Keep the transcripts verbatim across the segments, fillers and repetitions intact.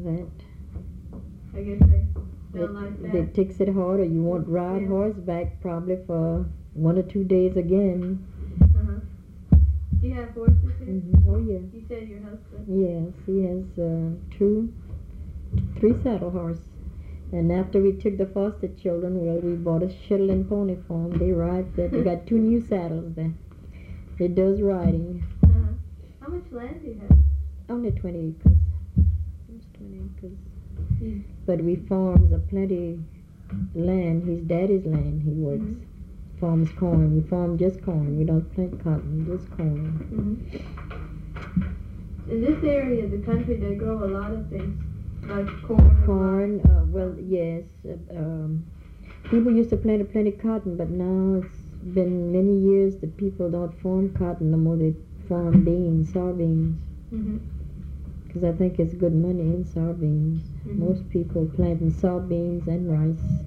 that. I guess they don't It, like that. it takes it harder. You won't ride Yeah. horseback probably for one or two days again. Uh-huh. Do you have horses here? Mm-hmm. Oh, yeah. You said your husband. Yes, he has uh, two, three saddle horses. And after we took the foster children, well, we bought a Shetland pony for them. They ride there. They got two new saddles there. It does riding. Uh-huh. How much land do you have? Only twenty acres. Just twenty acres. Mm. But we farms a plenty land. His daddy's land. He works. Mhm. Farms corn. We farm just corn. We don't plant cotton, just corn. Mm-hmm. In this area of the country, they grow a lot of things, like corn. Corn, uh, well, yes. Uh, um, people used to plant a plenty cotton, but now it's been many years that people don't farm cotton no more. They farm beans, soybeans. Mm-hmm. Because I think it's good money in soybeans. Mhm. Most people planting soybeans and rice.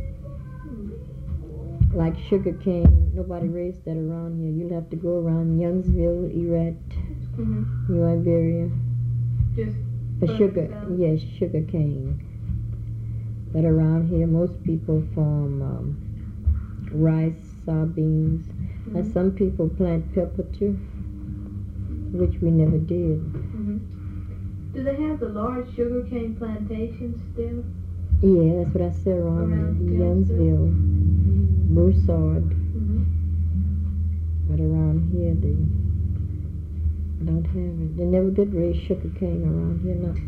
Like sugar cane, nobody raised that around here. You'll have to go around Youngsville, Erat, Mm-hmm. New Iberia. Just For further sugar, south. yes, sugar cane. But around here, most people farm um, rice, soybeans. Mhm. And some people plant pepper too, which we never did. Mm-hmm. Do they have the large sugarcane plantations still? Yeah, that's what I said around, Around Youngsville, Broussard. Mm-hmm. But around here, they don't have it. They never did raise sugar cane around here, no.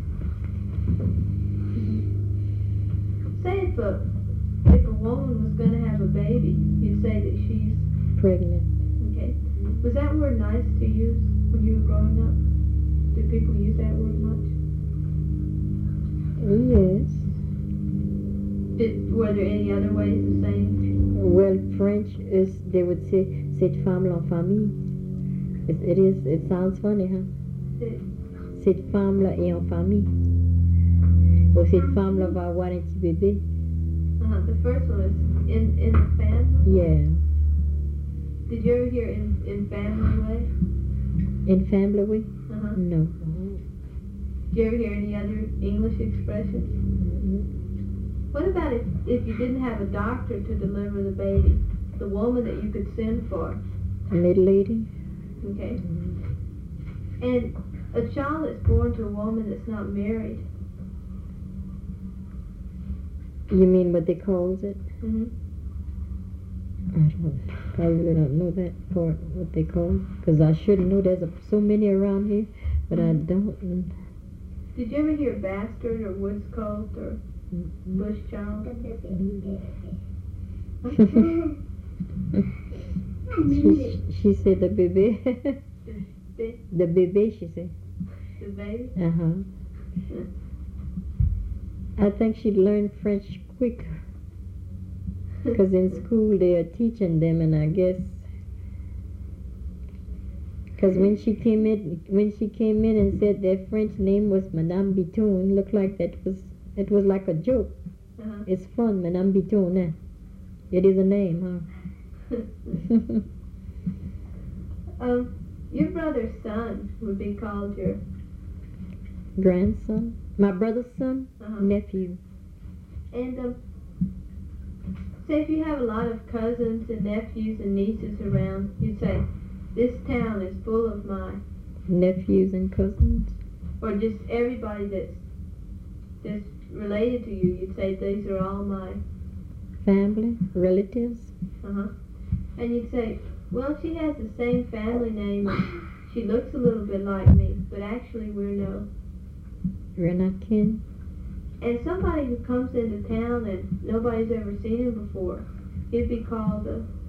Say if a if a woman was going to have a baby, you say that she's Pregnant. okay. Was that word nice to use when you were growing up? Do people use that word much? Yes. Did were there any other ways of saying? Well, French is, they would say, cette femme l'enfamille. It, it is, it sounds funny, huh? That, Cette femme-là est en famille. Ou cette femme-là va avoir un petit bébé. uh-huh. The first one is in in the family. Yeah. Did you ever hear in in family way? In family way? Uh-huh. No. Did you ever hear any other English expressions? What about if, if you didn't have a doctor to deliver the baby? The woman that you could send for, A middle lady? okay? And a child that's born to a woman that's not married, You mean what they calls it? mm-hmm. I don't, I really don't know that part, what they call it. Because I should know, there's a, so many around here, but I don't. Did you ever hear bastard or woods colt or bush child? she, she said the baby. The, The baby, she said. the baby? Uh-huh. I think she'd learn French quick. Because in school they are teaching them, and I guess because when she came in, when she came in and said their French name was Madame Bitoun, looked like that was it was like a joke. Uh-huh. It's fun, Madame Bitoun. Eh? It is a name, huh? um, your brother's son would be called your Grandson, my brother's son, uh-huh. nephew. And um, say if you have a lot of cousins and nephews and nieces around, you'd say, this town is full of my, Nephews and cousins. or just everybody that's that's related to you, you'd say, these are all my, Family, relatives. uh-huh. And you'd say, well, she has the same family name, and she looks a little bit like me, but actually we're no. We're not kin. And somebody who comes into town and nobody's ever seen him before, he'd be called a